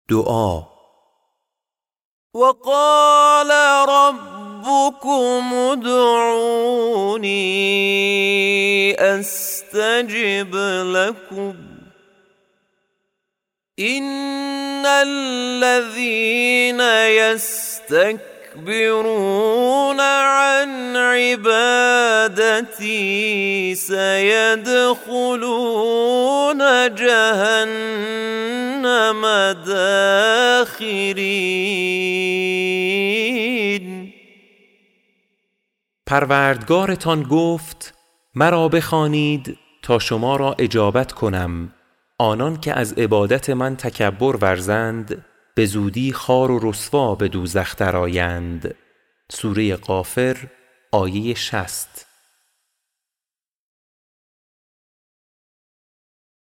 دعا. وقال ربكم ادعوني استجب لكم ان الذين يستكبرون عن عبادتي سيدخلون جهنم داخرین. پروردگارتان گفت مرا بخوانید تا شما را اجابت کنم. آنان که از عبادت من تکبر ورزند به زودی خوار و رسوا به دوزخ درآیند. سوره غافر آیه 60.